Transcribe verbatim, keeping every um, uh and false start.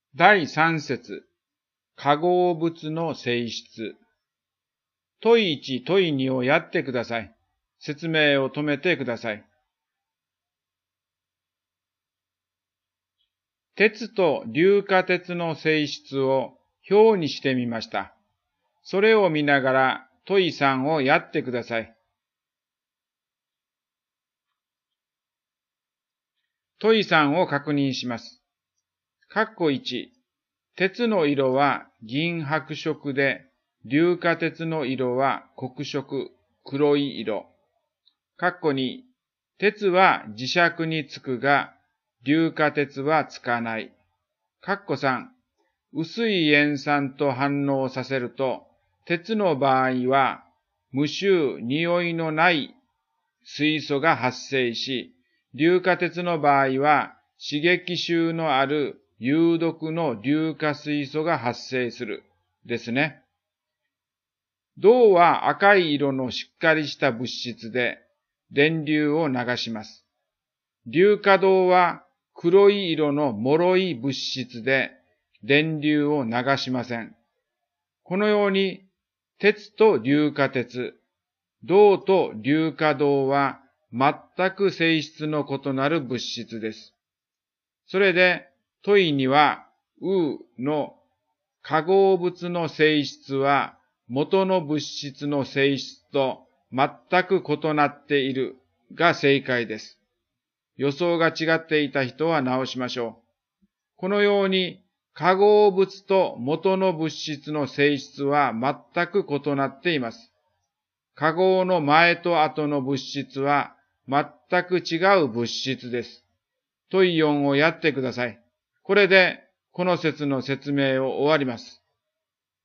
だいさん節、化合物の性質。問いいち、問いにをやってください。説明を止めてください。鉄と硫化鉄の性質を表にしてみました。それを見ながら問いさんをやってください。問いさんを確認します。括弧いち、鉄の色は銀白色で、硫化鉄の色は黒色、黒い色。括弧に、鉄は磁石につくが、硫化鉄はつかない。括弧さん、薄い塩酸と反応させると、鉄の場合は、無臭、匂いのない水素が発生し、硫化鉄の場合は、刺激臭のある有毒の硫化水素が発生する。ですね。銅は赤い色のしっかりした物質で、電流を流します。硫化銅は黒い色の脆い物質で、電流を流しません。このように、鉄と硫化鉄、銅と硫化銅は全く性質の異なる物質です。それで、問いには、うの化合物の性質は元の物質の性質と全く異なっているが正解です。予想が違っていた人は直しましょう。このように化合物と元の物質の性質は全く異なっています。化合の前と後の物質は全く違う物質です。問いよんをやってください。これでこの説の説明を終わります。